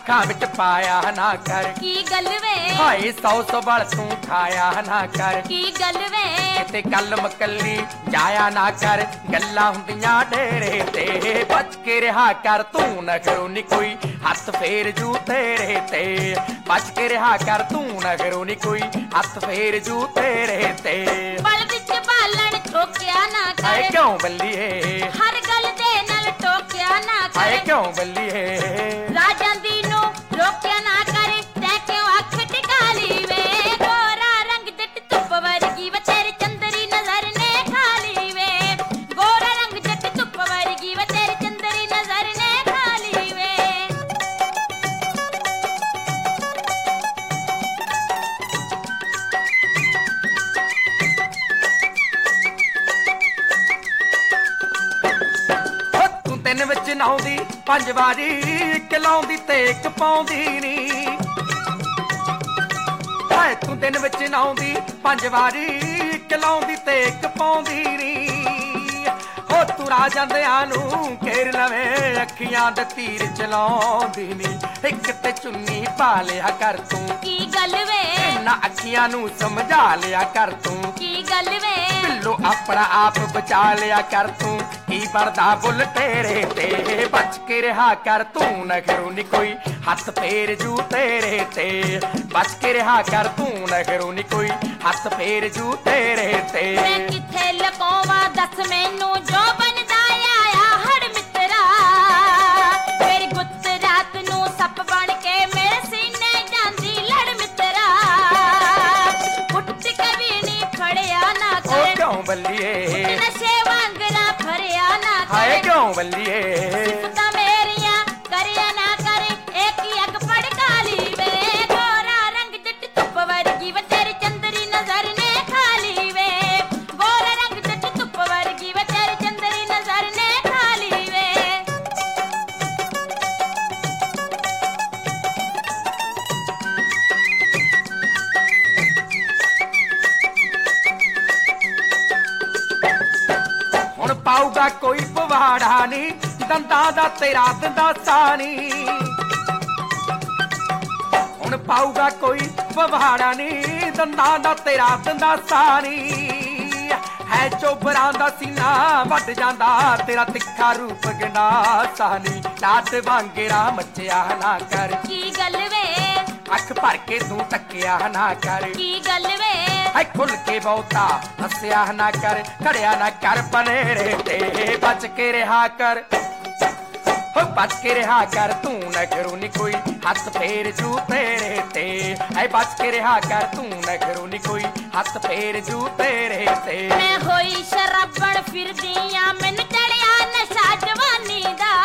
ਅੱਖਾਂ ਵਿੱਚ ਪਾਇਆ ਨਾ ਕਰ। ਕੀ ਗੱਲ ਵੇ ਹਾਏ 100 ਸਵਾਲ ਤੂੰ ਖਾਇਆ ਨਾ ਕਰ। ਕੀ ਗੱਲ ਵੇ ਕਿਤੇ ਕੱਲ ਮਕੱਲੀ ਜਾਇਆ ਨਾ ਕਰ, ਗੱਲਾਂ ਹੁੰਦੀਆਂ ਡੇਰੇ ਤੇ। ਬਚ ਕੇ ਰਿਹਾ ਕਰ ਤੂੰ ਨਖਰੋ ਨੀ ਕੋਈ, ਹੱਥ ਫੇਰ ਜੂ ਤੇਰੇ ਤੇ। ਬਚ ਕੇ ਰਿਹਾ ਕਰ ਤੂੰ ਨਖਰੋ ਨੀ ਕੋਈ, ਹੱਥ ਫੇਰ ਜੂ ਤੇਰੇ ਤੇ। ਬਲ ਵਿੱਚ ਬਾਲਣ ਠੋਕਿਆ ਨਾ ਕਰ। ਹਾਏ ਕਿਉਂ ਬੱਲੀਏ, ਹਰ ਗੱਲ ਦੇ ਨਾਲ ਟੋਕਿਆ ਨਾ ਕਰ। ਹਾਏ ਕਿਉਂ ਬੱਲੀਏ, ਰਾਜਾਂ ਦੀ ਨੂੰ ਰੋਕਿਆ ਨਾ ਕਰ। ਤੈਂ ਕਿਉਂ ਅੱਖ ਟਿਕਾ ਲਈ ਵੇ, ਗੋਰਾ ਰੰਗ ਜੱਟ ਧੁੱਪ ਵਰਗੀ ਵੇ ਤੇਰੀ ਚੰਦਰੀ ਨਜ਼ਰ ਨੇ ਖਾ ਲਈ ਵੇ। ਗੋਰਾ ਰੰਗ ਜੱਟ ਧੁੱਪ ਵਰਗੀ ਵੇ ਤੇਰੀ ਚੰਦਰੀ ਨਜ਼ਰ ਨੇ ਖਾ ਲਈ ਵੇ। ਤੂੰ ਤਿੰਨ ਵਿੱਚ ਨਹਾਉਂਦੀ 5 ਵਾਰੀ, ਇੱਕ ਲਾਉਂਦੀ ਤੇ ਇੱਕ ਪਾਉਂਦੀ ਨੀ। ਹਾਏ ਤੂੰ ਦਿਨ ਵਿੱਚ ਨਹਾਉਂਦੀ 5 ਵਾਰੀ, ਇੱਕ ਲਾਉਂਦੀ ਤੇ ਇੱਕ ਪਾਉਂਦੀ ਨੀ। ਹੋ ਤੂੰ ਰਾਜਾਂਦਿਆਂ ਨੂੰ ਘੇਰ ਲਵੇਂ, ਅੱਖੀਆਂ ਦੇ ਤੀਰ ਚਲਾਉਂਦੀ ਨੀ। ਇੱਕ ਤੇ ਚੁੰਨੀ ਪਾ ਲਿਆ ਕਰ ਤੂੰ, ਕੀ ਗੱਲ ਵੇ ਨਾ ਅੱਖੀਆਂ ਨੂੰ ਸਮਝਾ ਲਿਆ ਕਰ ਤੂੰ। ਕੀ ਗੱਲ ਵੇ ਪਿੱਲੋ ਆਪਣਾ ਆਪ ਬਚਾ ਲਿਆ ਕਰ ਤੂੰ, ਕੀ ਬਣਦਾ ਬੁੱਲ ਤੇਰੇ ਤੇ। ਬਚ ਕੇ ਰਿਹਾ ਕਰ ਤੂੰ ਨਖਰੂ ਨੀ ਕੋਈ, ਹੱਥ ਫੇਰ ਜੂ ਤੇਰੇ ਤੇ। ਬਚ ਕੇ ਰਿਹਾ ਕਰ ਤੂੰ ਨਖਰੂ ਨੀ ਕੋਈ, ਹੱਥ ਫੇਰ ਜੂ ਤੇਰੇ ਤੇ। ਮੈਂ ਕਿੱਥੇ ਲਕੋਵਾਂ ਦੱਸ ਮੈਨੂੰ, ਜੋ ਬਣਦਾ ਆਇਆ ਹੜ ਮਿੱਤਰਾ। ਮੇਰੀ ਗੁੱਤ ਰਾਤ ਨੂੰ ਸੱਪ ਬਣ ਕੇ ਮੇਰੇ ਸੀਨੇ ਜਾਂਦੀ ਲੜ ਮਿੱਤਰਾ। ਉੱਠ ਕਵੀ ਨੀ ਫੜਿਆ ਨਾ ਓ ਕਰ, ਕਿਉਂ ਬੱਲੀਏ, ਨਸ਼ੇ ਵਾਂਗਰਾ ਫਰਿਆ ਨਾ ਹਾਏ ਕਰ। ਕਿਉਂ ਬੱਲੀਏ, ਸਿਫਤਾਂ ਮੇਰੀਆਂ ਕਰਿਆ ਨਾ ਕਰ, ਇੱਕ ਹੀ ਅੱਗ ਭੜਕਾ ਲਈ ਵੇ। ਗੋਰਾ ਰੰਗ ਜੱਟ ਧੁੱਪ ਵਰਗੀ ਵੇ ਤੇਰੀ ਚੰਦਰੀ ਨਜ਼ਰ ਨੇ ਖਾ ਲਈ ਵੇ। ਗੋਰਾ ਰੰਗ ਜੱਟ ਧੁੱਪ ਵਰਗੀ ਵੇ ਤੇਰੀ ਚੰਦਰੀ ਨਜ਼ਰ ਨੇ ਖਾ ਲਈ ਵੇ। ਹੁਣ ਪਾਊਗਾ ਕੋਈ ਪਵਾੜਾ ਨੀ, ਦੰਦਾਂ ਦਾ ਤੇਰਾ ਦੰਦਾਸਾ ਨੀ। ਹੁਣ ਪਾਊਗਾ ਕੋਈ ਪਵਾੜਾ ਨੀ, ਦੰਦਾਂ ਦਾ ਤੇਰਾ ਦੰਦਾਸਾ ਨੀ। ਹੈ ਚੋਬਰਾਂ ਦਾ ਸੀਨਾ ਵੱਢ ਜਾਂਦਾ, ਤੇਰਾ ਤਿੱਖਾ ਰੂਪ ਗੰਡਾਸਾ ਨੀ। ਨਾਟ ਵਾਂਗਰਾ ਮੱਚਿਆ ਨਾ ਕਰ, ਕੀ ਗੱਲ ਵੇ ਅੱਖ ਭਰ ਕੇ ਤੂੰ ਤੱਕਿਆ ਨਾ ਕਰ। ਕੀ ਗੱਲ ਵੇ ਹਾਏ ਖੁੱਲ ਕੇ ਬਹੁਤਾ ਹੱਸਿਆ ਨਾ ਕਰ, ਖੜਿਆ ਨਾ ਕਰ ਬਨੇਰੇ ਤੇ। ਬਚ ਕੇ ਰਿਹਾ ਕਰ, ਹੋ ਬਚ ਕੇ ਰਿਹਾ ਕਰ ਤੂੰ ਨਖਰੂ ਨੀ ਕੋਈ, ਹੱਥ ਫੇਰ ਜੂ ਤੇਰੇ ਤੇ। ਹਾਏ ਬਚ ਕੇ ਰਿਹਾ ਕਰ ਤੂੰ ਨਖਰੂ ਨੀ ਕੋਈ, ਹੱਥ ਫੇਰ ਜੂ ਤੇਰੇ ਤੇ। ਮੈਂ ਹੋਈ ਸ਼ਰਾਬਣ ਫਿਰਦੀ ਆਂ, ਮੈਨੂੰ ਚੜਿਆ ਨਸ਼ਾ ਜਵਾਨੀ ਦਾ।